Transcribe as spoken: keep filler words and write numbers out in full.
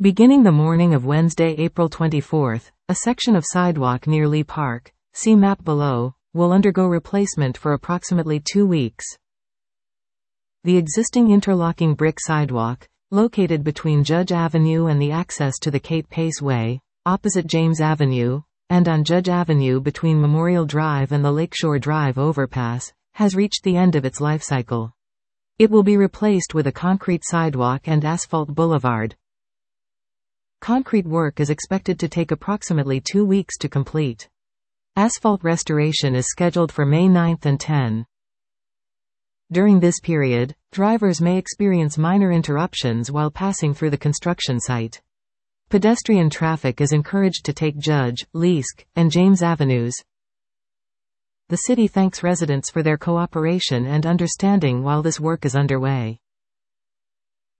Beginning the morning of Wednesday, April twenty-fourth, a section of sidewalk near Lee Park, see map below, will undergo replacement for approximately two weeks. The existing interlocking brick sidewalk, located between Judge Avenue and the access to the Kate Pace Way, opposite James Avenue, and on Judge Avenue between Memorial Drive and the Lakeshore Drive overpass, has reached the end of its life cycle. It will be replaced with a concrete sidewalk and asphalt boulevard. Concrete work is expected to take approximately two weeks to complete. Asphalt restoration is scheduled for May ninth and tenth. During this period, drivers may experience minor interruptions while passing through the construction site. Pedestrian traffic is encouraged to take Judge, Leask, and James Avenues. The city thanks residents for their cooperation and understanding while this work is underway.